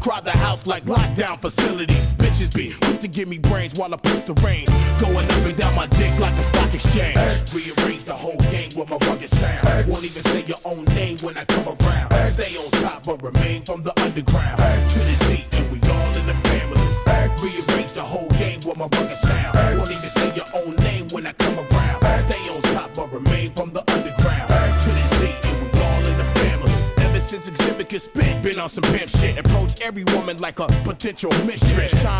crowd the house like lockdown facilities. Bitches be quick to give me brains while I push the range. Going up and down my dick like the stock exchange. Rearrange the whole game with my rugged sound. Won't even say your own name when I come around. Stay on top but remain from the underground. To the Z and we all in the family. Rearrange the whole game with my rugged sound. Won't even say your own name when I come around. Stay on top but remain from the underground. To the Z and we all in the family. Ever since Exhibit could spit, been on some pimp shit. Approach every woman like a potential mistress.